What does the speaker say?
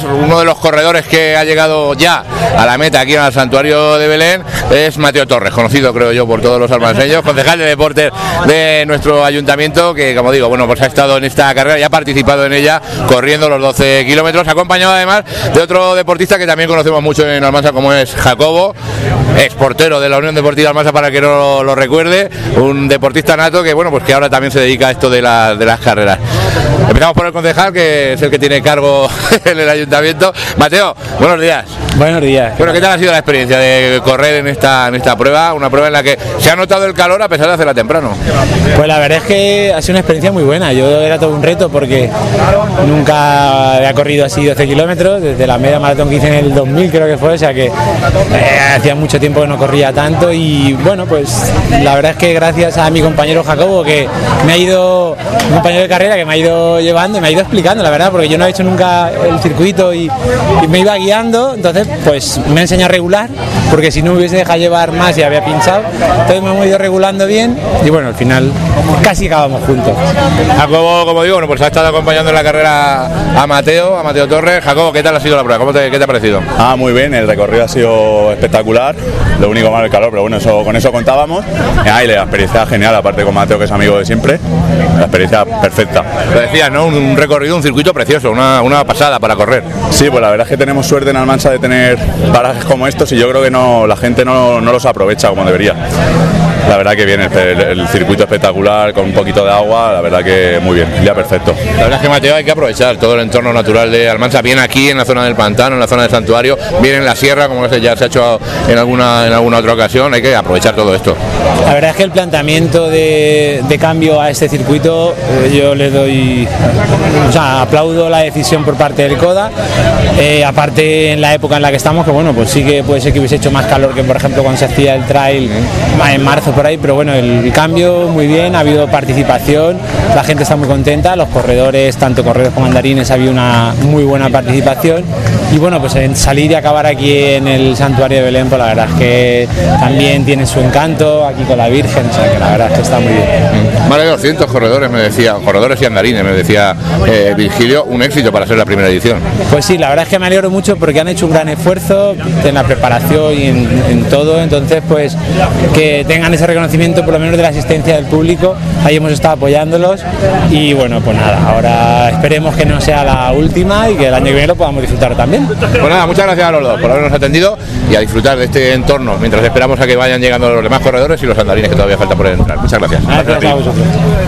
Uno de los corredores que ha llegado ya a la meta aquí en el Santuario de Belén es Mateo Torres, conocido creo yo por todos los almanseños, concejal de deportes de nuestro ayuntamiento, que como digo, bueno, pues ha estado en esta carrera y ha participado en ella corriendo los 12 kilómetros, acompañado además de otro deportista que también conocemos mucho en Almansa, como es Jacobo, ex portero de la Unión Deportiva Almansa, para que no lo recuerde, un deportista nato que bueno, pues que ahora también se dedica a esto de las carreras. Empezamos por el concejal, que es el que tiene cargo en el ayuntamiento. Mateo, buenos días. Buenos días. Bueno, ¿qué tal ha sido la experiencia de correr en esta prueba? Una prueba en la que se ha notado el calor a pesar de hacerla temprano. Pues la verdad es que ha sido una experiencia muy buena. Yo era todo un reto porque nunca había corrido así 12 kilómetros, desde la media maratón que hice en el 2000 creo que fue, o sea que hacía mucho tiempo que no corría tanto y bueno, pues la verdad es que gracias a mi compañero Jacobo, que me ha ido, un compañero de carrera que me ha ido llevando y me ha ido explicando, la verdad, porque yo no he hecho nunca el circuito y me iba guiando, entonces pues me ha enseñado a regular, porque si no me hubiese dejado llevar más y había pinchado, entonces me hemos ido regulando bien y bueno, al final casi acabamos juntos. Jacobo, como digo, bueno, pues ha estado acompañando en la carrera a Mateo Torres. Jacobo, ¿qué tal ha sido la prueba? ¿Qué te ha parecido? Muy bien, el recorrido ha sido espectacular, lo único malo el calor, pero bueno, con eso contábamos. Y la experiencia genial, aparte con Mateo, que es amigo de siempre, la experiencia perfecta. Lo decía, ¿no? Un recorrido, un circuito precioso, una pasada para correr. Sí, pues la verdad es que tenemos suerte en Almansa de tener parajes como estos y yo creo que la gente no los aprovecha como debería. La verdad que bien, el circuito espectacular, con un poquito de agua, la verdad que muy bien, el día perfecto. La verdad es que, Mateo, hay que aprovechar todo el entorno natural de Almansa, bien aquí en la zona del pantano, en la zona del santuario, bien en la sierra, como ya se ha hecho en alguna otra ocasión, hay que aprovechar todo esto. La verdad es que el planteamiento de cambio a este circuito, yo le doy, aplaudo la decisión por parte del CODA, aparte en la época en la que estamos, que bueno, pues sí que puede ser que hubiese hecho más calor que por ejemplo cuando se hacía el trail en marzo por ahí, pero bueno, el cambio muy bien, ha habido participación, la gente está muy contenta, los corredores, tanto corredores como andarines, ha habido una muy buena participación y bueno, pues en salir y acabar aquí en el Santuario de Belén, pues la verdad es que también tiene su encanto, aquí con la Virgen, o sea que la verdad es que está muy bien. Más de 200 corredores, me decía, corredores y andarines, me decía Virgilio, un éxito para ser la primera edición. Pues sí, la verdad es que me alegro mucho porque han hecho un gran esfuerzo en la preparación y en todo, entonces pues que tengan ese reconocimiento por lo menos de la asistencia del público, ahí hemos estado apoyándolos y bueno, pues nada, ahora esperemos que no sea la última y que el año que viene lo podamos disfrutar también. Pues nada, muchas gracias a los dos por habernos atendido y a disfrutar de este entorno mientras esperamos a que vayan llegando los demás corredores y los andarines que todavía falta por entrar. Muchas gracias. Gracias a vosotros.